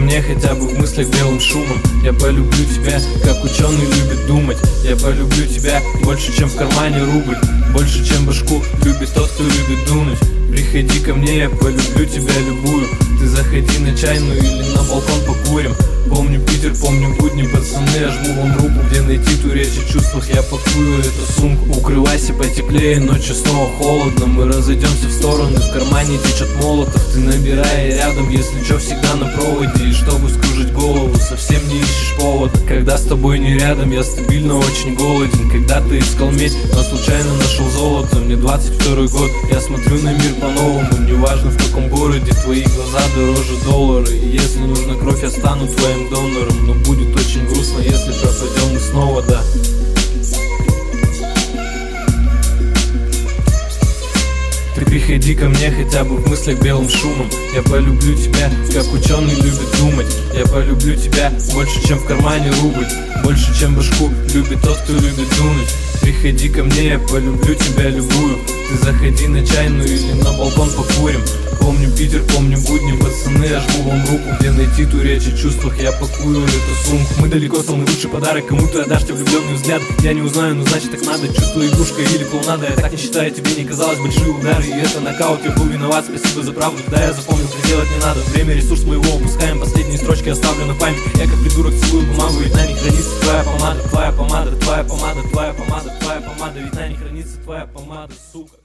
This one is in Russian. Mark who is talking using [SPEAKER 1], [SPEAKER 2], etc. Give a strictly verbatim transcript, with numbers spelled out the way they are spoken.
[SPEAKER 1] мне хотя бы в мыслях белым шумом. Я полюблю тебя, как ученый любит думать. Я полюблю тебя больше, чем в кармане рубль, больше, чем башку любит тот, кто любит дунуть. Приходи ко мне, я полюблю тебя любую. Ты заходи на чайную или на балкон покурим. Помню Питер, помню будни, пацаны, я жму вам руку. Где найти ту речь о чувствах, я пакую эту сумку. Укрывайся потеплее, ночью снова холодно. Мы разойдемся в стороны, в кармане течет молотов. Ты набирай рядом, если чё, всегда на проводе. И чтобы скружить голову, совсем не ищешь повода. Когда с тобой не рядом, я стабильно очень голоден. Когда ты искал медь, но случайно нашел золото. Мне двадцать второй год, я смотрю на мир по-новому. Неважно в каком городе, твои глаза дороже доллара. И если нужна кровь, я стану твоим донором. Но будет очень грустно, если пропадем мы снова, да. Ты приходи ко мне хотя бы в мыслях белым шумом. Я полюблю тебя, как ученый любит думать. Я полюблю тебя больше, чем в кармане рубль, больше, чем башку любит тот, кто любит дунуть. Приходи ко мне, я полюблю тебя любую. Ты заходи на чайную или на балкон покурим. Помню Питер, помню будни, пацаны, я жму вам руку. Где найти ту речь о чувствах, я пакую эту сумку. Мы далеко, самый лучший подарок, кому-то отдашь тебе влюбленный взгляд. Я не узнаю, но значит так надо, чувство игрушка или клоунада. Я так не считаю, тебе не казалось большие удары. И это нокаут, я был виноват, спасибо за правду. Да, я запомнил, что делать не надо. Время, ресурс моего упускаем, последние строчки оставлю на память. Я как придурок целую бумагу, ведь на ней хранится твоя помада. Твоя помада, твоя помада, твоя помада, твоя помада. Ведь на ней хранится твоя помада, сука.